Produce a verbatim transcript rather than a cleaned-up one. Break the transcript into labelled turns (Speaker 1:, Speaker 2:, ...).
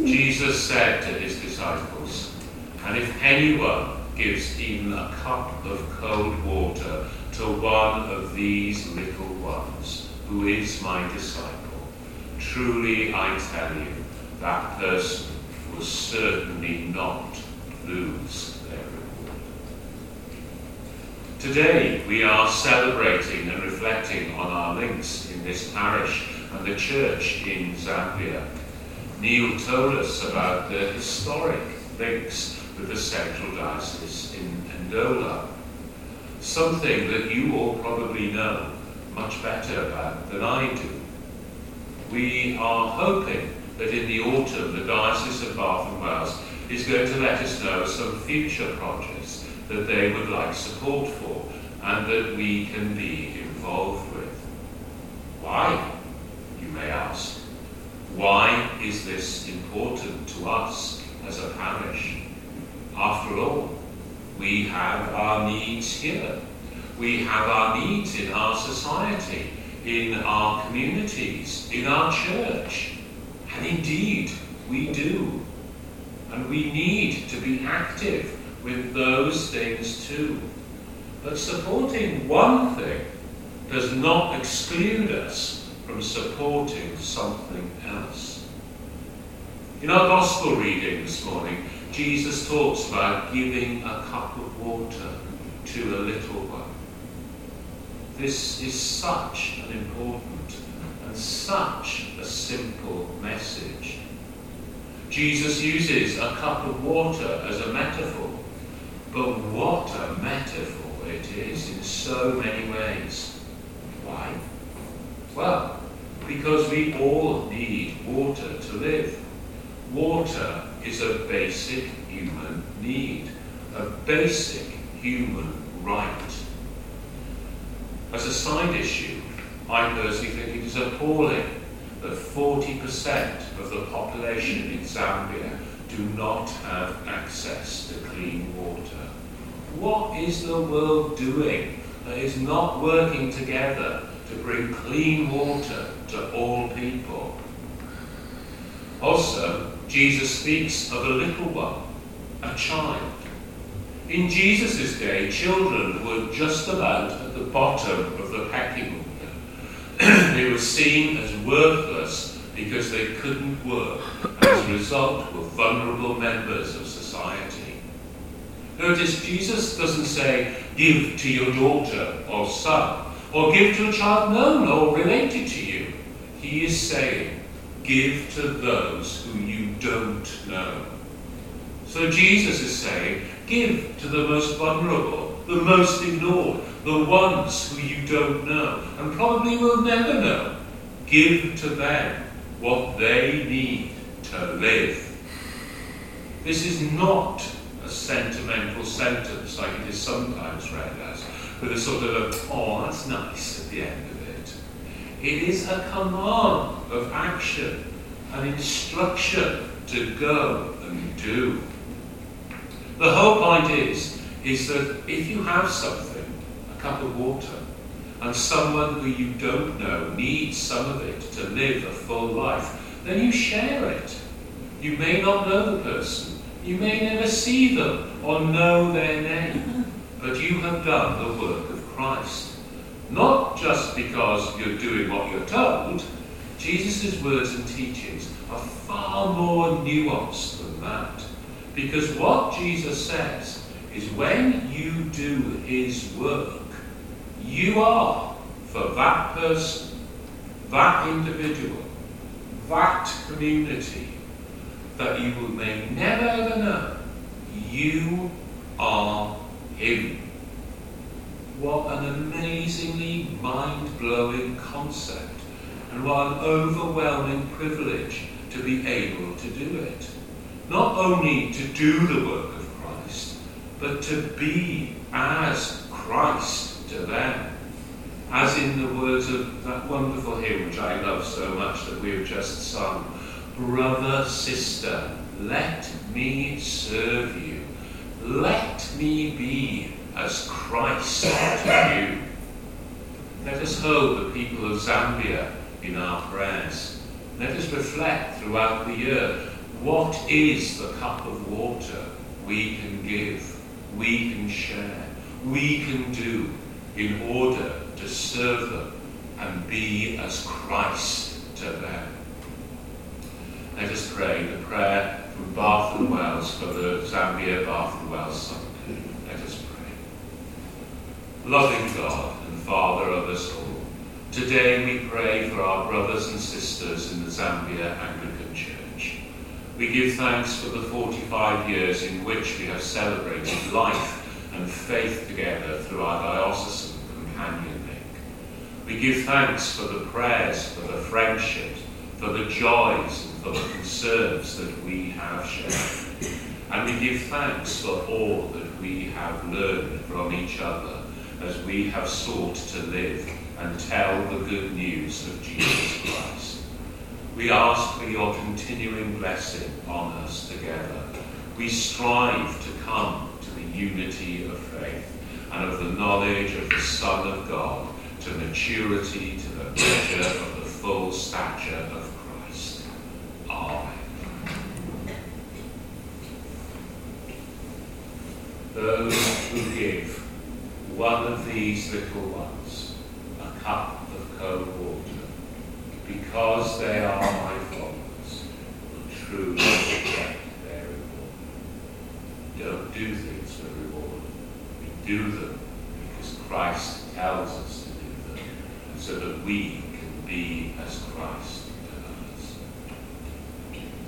Speaker 1: Jesus said to his disciples, "And if anyone gives even a cup of cold water to one of these little ones, who is my disciple, truly I tell you, that person will certainly not lose their reward." Today we are celebrating and reflecting on our links in this parish and the church in Zambia. Neil told us about the historic links with the Central Diocese in Ndola, something that you all probably know much better about than I do. We are hoping that in the autumn the Diocese of Bath and Wells is going to let us know some future projects that they would like support for and that we can be involved with. Why, you may ask? Why is this important to us as a parish? After all, we have our needs here. We have our needs in our society, in our communities, in our church. And indeed, we do. And we need to be active with those things too. But supporting one thing does not exclude us from supporting something else. In our Gospel reading this morning, Jesus talks about giving a cup of water to a little one. This is such an important and such a simple message. Jesus uses a cup of water as a metaphor, but what a metaphor it is in so many ways. Why? Well, because we all need water to live. Water is a basic human need, a basic human right. As a side issue, I personally think it is appalling that forty percent of the population in Zambia do not have access to clean water. What is the world doing that is not working together to bring clean water to all people? Also, Jesus speaks of a little one, a child. In Jesus' day, children were just about at the bottom of the pecking order. They were seen as worthless because they couldn't work, and as a result were vulnerable members of society. Notice, Jesus doesn't say, give to your daughter or son, or give to a child known or related to you. He is saying, give to those who you don't know. So Jesus is saying, give to the most vulnerable, the most ignored, the ones who you don't know, and probably will never know. Give to them what they need to live. This is not a sentimental sentence like it is sometimes read as, with a sort of a, oh, that's nice at the end of it. It is a command of action, an instruction to go and do. The whole point is, is that if you have something, a cup of water, and someone who you don't know needs some of it to live a full life, then you share it. You may not know the person, you may never see them or know their name, but you have done the work of Christ. Not just because you're doing what you're told. Jesus' words and teachings are far more nuanced than that. Because what Jesus says is when you do his work, you are, for that person, that individual, that community, that you may never ever know, you are him. What an amazingly mind-blowing concept, and what an overwhelming privilege to be able to do it. Not only to do the work of Christ, but to be as Christ to them. As in the words of that wonderful hymn which I love so much that we have just sung, brother, sister, let me serve you. Let me be as Christ to you. Let us hold the people of Zambia in our prayers. Let us reflect throughout the year, What is the cup of water we can give, we can share, we can do in order to serve them and be as Christ to them? Let us pray the prayer from Bath and Wells for the Zambia Bath and Wells Sunday. Let us pray. Loving God and Father of us all, today we pray for our brothers and sisters in the Zambia Anglican Church. We give thanks for the forty-five years in which we have celebrated life and faith together through our diocesan companion link. We give thanks for the prayers, for the friendships, for the joys and for the concerns that we have shared. And we give thanks for all that we have learned from each other as we have sought to live and tell the good news of Jesus Christ. We ask for your continuing blessing on us together. We strive to come to the unity of faith and of the knowledge of the Son of God, to maturity, to the measure of the full stature of Christ. Amen. Those who give one of these little ones a cup of cold water, because they are my followers, will truly get their reward. Don't do things for reward. We do them because Christ tells us to do them, and so that we can be as Christ.